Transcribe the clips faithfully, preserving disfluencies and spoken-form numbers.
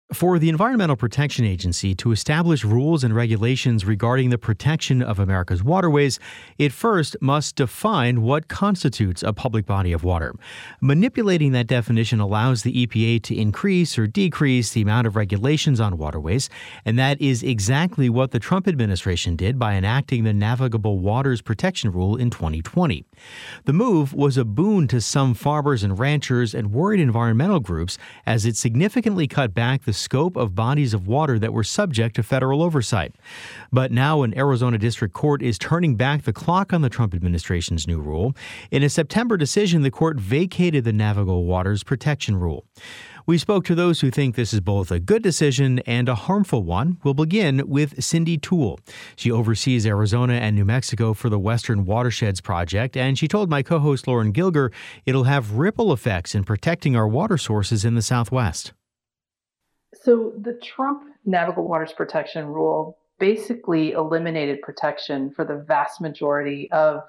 For the Environmental Protection Agency to establish rules and regulations regarding the protection of America's waterways, it first must define what constitutes a public body of water. Manipulating that definition allows the E P A to increase or decrease the amount of regulations on waterways, and that is exactly what the Trump administration did by enacting the Navigable Waters Protection Rule in twenty twenty. The move was a boon to some farmers and ranchers and worried environmental groups as it significantly cut back the scope of bodies of water that were subject to federal oversight. But now an Arizona district court is turning back the clock on the Trump administration's new rule. In a September decision, the court vacated the Navigable Waters Protection Rule. We spoke to those who think this is both a good decision and a harmful one. We'll begin with Cindy Toole. She oversees Arizona and New Mexico for the Western Watersheds Project, and she told my co-host Lauren Gilger it'll have ripple effects in protecting our water sources in the Southwest. So the Trump Navigable Waters Protection Rule basically eliminated protection for the vast majority of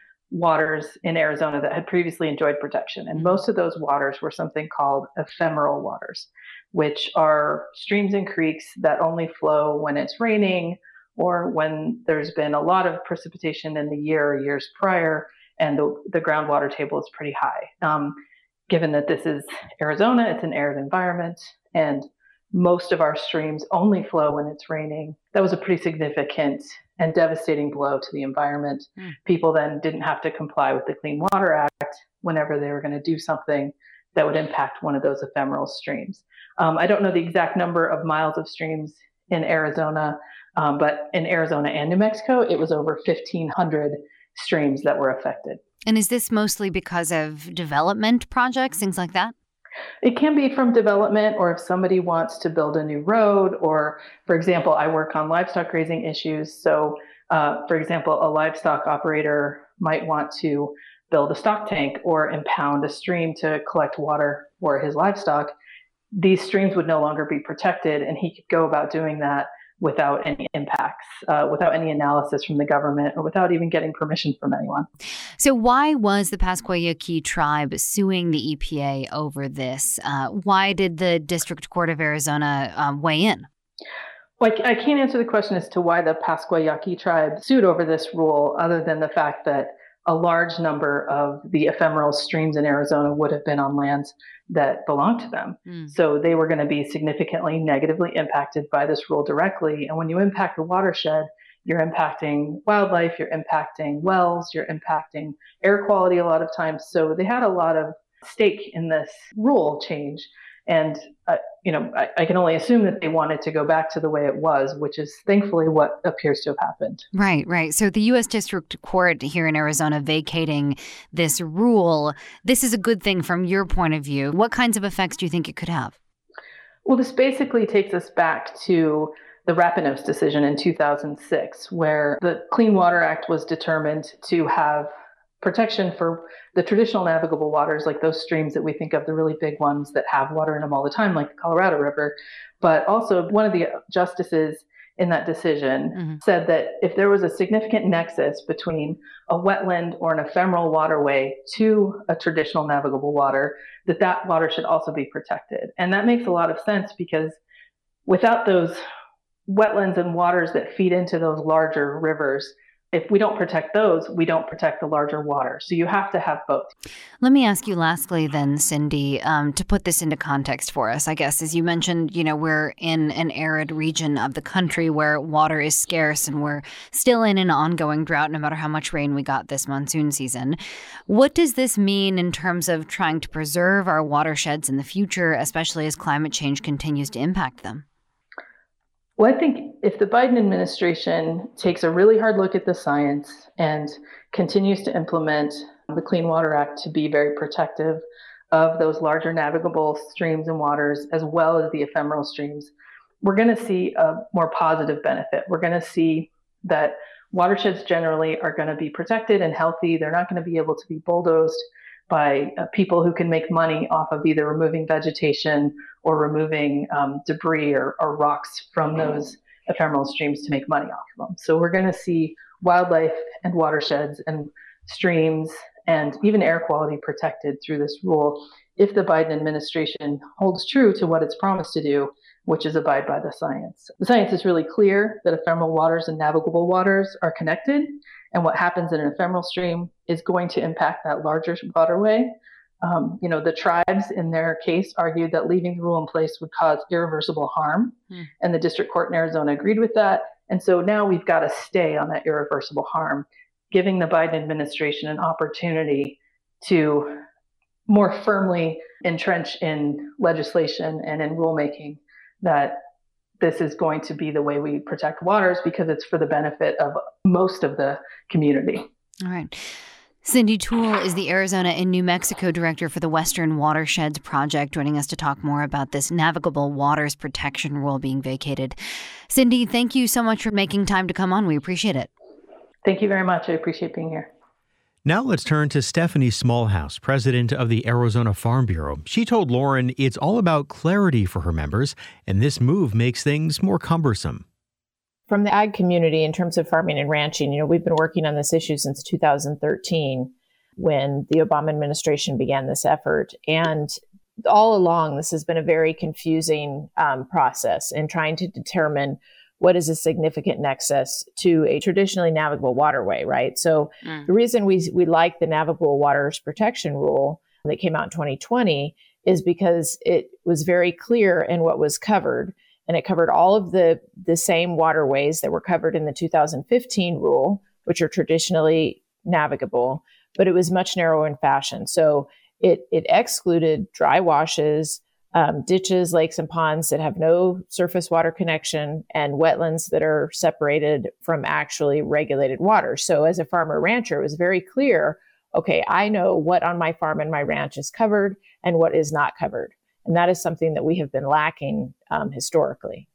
waters in Arizona that had previously enjoyed protection. And most of those waters were something called ephemeral waters, which are streams and creeks that only flow when it's raining or when there's been a lot of precipitation in the year or years prior and the, the groundwater table is pretty high. Um, given that this is Arizona, it's an arid environment, and most of our streams only flow when it's raining. That was a pretty significant and devastating blow to the environment. Mm. People then didn't have to comply with the Clean Water Act whenever they were going to do something that would impact one of those ephemeral streams. Um, I don't know the exact number of miles of streams in Arizona, um, but in Arizona and New Mexico, it was over fifteen hundred streams that were affected. And is this mostly because of development projects, things like that? It can be from development, or if somebody wants to build a new road, or, for example, I work on livestock grazing issues. So, uh, for example, a livestock operator might want to build a stock tank or impound a stream to collect water for his livestock. These streams would no longer be protected, and he could go about doing that without any impacts, uh, without any analysis from the government, or without even getting permission from anyone. So why was the Pascua Yaqui tribe suing the E P A over this? Uh, why did the District Court of Arizona um, weigh in? Well, I can't answer the question as to why the Pascua Yaqui tribe sued over this rule, other than the fact that a large number of the ephemeral streams in Arizona would have been on lands that belonged to them. Mm. So they were going to be significantly negatively impacted by this rule directly. And when you impact the watershed, you're impacting wildlife, you're impacting wells, you're impacting air quality a lot of times. So they had a lot of stake in this rule change. And, uh, you know, I, I can only assume that they wanted to go back to the way it was, which is thankfully what appears to have happened. Right, right. So the U S District Court here in Arizona vacating this rule, this is a good thing from your point of view. What kinds of effects do you think it could have? Well, this basically takes us back to the Rapinos decision in two thousand six, where the Clean Water Act was determined to have protection for the traditional navigable waters, like those streams that we think of, the really big ones that have water in them all the time, like the Colorado River. But also one of the justices in that decision mm-hmm. said that if there was a significant nexus between a wetland or an ephemeral waterway to a traditional navigable water, that that water should also be protected. And that makes a lot of sense, because without those wetlands and waters that feed into those larger rivers, if we don't protect those, we don't protect the larger water. So you have to have both. Let me ask you lastly then, Cindy, um, to put this into context for us, I guess, as you mentioned, you know, we're in an arid region of the country where water is scarce, and we're still in an ongoing drought no matter how much rain we got this monsoon season. What does this mean in terms of trying to preserve our watersheds in the future, especially as climate change continues to impact them? Well, I think if the Biden administration takes a really hard look at the science and continues to implement the Clean Water Act to be very protective of those larger navigable streams and waters, as well as the ephemeral streams, we're going to see a more positive benefit. We're going to see that watersheds generally are going to be protected and healthy. They're not going to be able to be bulldozed by uh, people who can make money off of either removing vegetation or removing um, debris or, or rocks from those ephemeral streams to make money off of them. So we're going to see wildlife and watersheds and streams and even air quality protected through this rule if the Biden administration holds true to what it's promised to do, which is abide by the science. The science is really clear that ephemeral waters and navigable waters are connected, and what happens in an ephemeral stream is going to impact that larger waterway. Um, you know, the tribes in their case argued that leaving the rule in place would cause irreversible harm, mm. and the district court in Arizona agreed with that. And so now we've got to stay on that irreversible harm, giving the Biden administration an opportunity to more firmly entrench in legislation and in rulemaking that this is going to be the way we protect waters because it's for the benefit of most of the community. All right. Cindy Toole is the Arizona and New Mexico director for the Western Watersheds Project, joining us to talk more about this navigable waters protection rule being vacated. Cindy, thank you so much for making time to come on. We appreciate it. Thank you very much. I appreciate being here. Now let's turn to Stephanie Smallhouse, president of the Arizona Farm Bureau. She told Lauren it's all about clarity for her members, and this move makes things more cumbersome. From the ag community, in terms of farming and ranching, you know, we've been working on this issue since two thousand thirteen, when the Obama administration began this effort. And all along, this has been a very confusing um, process in trying to determine what is a significant nexus to a traditionally navigable waterway, right? So mm. the reason we we like the Navigable Waters Protection Rule that came out in twenty twenty is because it was very clear in what was covered. And it covered all of the, the same waterways that were covered in the two thousand fifteen rule, which are traditionally navigable, but it was much narrower in fashion. So it, it excluded dry washes, um, ditches, lakes, and ponds that have no surface water connection, and wetlands that are separated from actually regulated water. So as a farmer rancher, it was very clear, okay, I know what on my farm and my ranch is covered and what is not covered. And that is something that we have been lacking um, historically.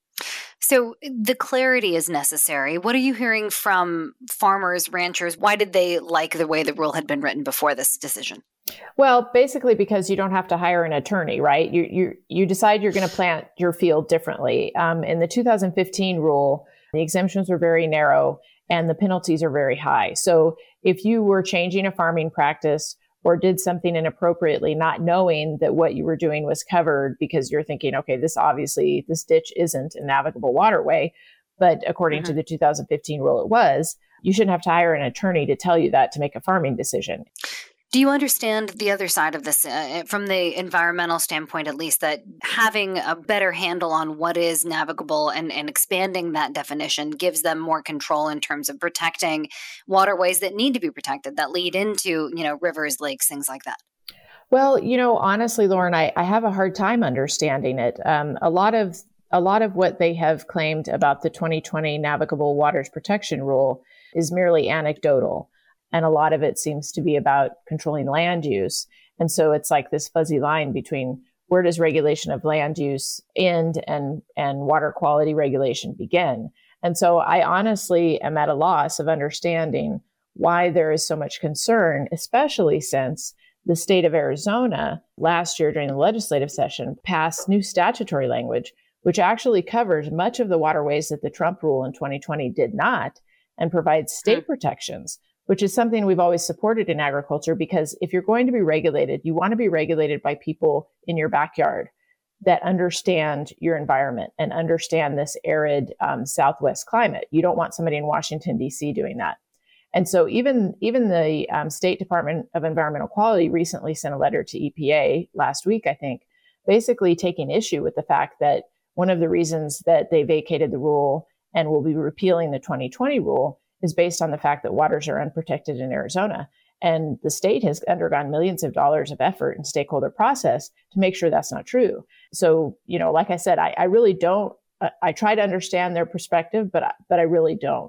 So the clarity is necessary. What are you hearing from farmers, ranchers? Why did they like the way the rule had been written before this decision? Well, basically because you don't have to hire an attorney, right? You you you decide you're going to plant your field differently. Um, in the two thousand fifteen rule, the exemptions were very narrow and the penalties are very high. So if you were changing a farming practice or did something inappropriately, not knowing that what you were doing was covered because you're thinking, okay, this obviously, this ditch isn't a navigable waterway, but according mm-hmm. to the two thousand fifteen rule, it was, you shouldn't have to hire an attorney to tell you that to make a farming decision. Do you understand the other side of this, uh, from the environmental standpoint, at least, that having a better handle on what is navigable and, and expanding that definition gives them more control in terms of protecting waterways that need to be protected, that lead into, you know, rivers, lakes, things like that? Well, you know, honestly, Lauren, I, I have a hard time understanding it. Um, a lot of a lot of what they have claimed about the twenty twenty Navigable Waters Protection Rule is merely anecdotal. And a lot of it seems to be about controlling land use. And so it's like this fuzzy line between where does regulation of land use end and, and water quality regulation begin. And so I honestly am at a loss of understanding why there is so much concern, especially since the state of Arizona last year during the legislative session passed new statutory language, which actually covers much of the waterways that the Trump rule in twenty twenty did not, and provides state mm-hmm. protections, which is something we've always supported in agriculture, because if you're going to be regulated, you want to be regulated by people in your backyard that understand your environment and understand this arid um, Southwest climate. You don't want somebody in Washington, D C doing that. And so even, even the um, State Department of Environmental Quality recently sent a letter to E P A last week, I think, basically taking issue with the fact that one of the reasons that they vacated the rule and will be repealing the twenty twenty rule is based on the fact that waters are unprotected in Arizona. And the state has undergone millions of dollars of effort and stakeholder process to make sure that's not true. So, you know, like I said, I, I really don't, I, I try to understand their perspective, but I, but I really don't.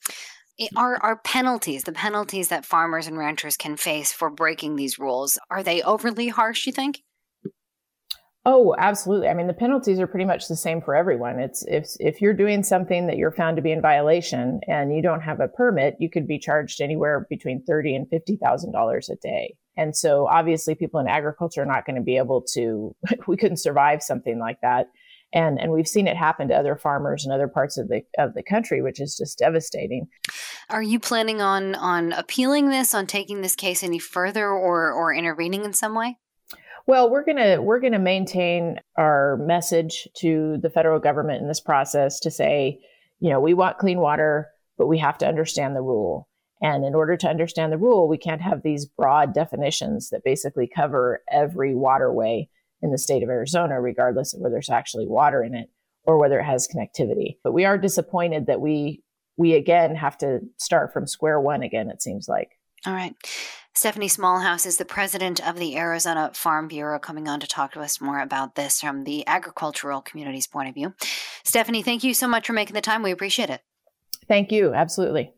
Are, are penalties, the penalties that farmers and ranchers can face for breaking these rules, are they overly harsh, you think? Oh, absolutely. I mean, the penalties are pretty much the same for everyone. It's if if you're doing something that you're found to be in violation and you don't have a permit, you could be charged anywhere between thirty thousand dollars and fifty thousand dollars a day. And so obviously people in agriculture are not going to be able to, we couldn't survive something like that. And and we've seen it happen to other farmers in other parts of the of the country, which is just devastating. Are you planning on on appealing this, on taking this case any further, or or intervening in some way? Well, we're gonna we're gonna maintain our message to the federal government in this process to say, you know, we want clean water, but we have to understand the rule. And in order to understand the rule, we can't have these broad definitions that basically cover every waterway in the state of Arizona, regardless of whether there's actually water in it or whether it has connectivity. But we are disappointed that we we again have to start from square one again, it seems like. All right. Stephanie Smallhouse is the president of the Arizona Farm Bureau, coming on to talk to us more about this from the agricultural community's point of view. Stephanie, thank you so much for making the time. We appreciate it. Thank you. Absolutely.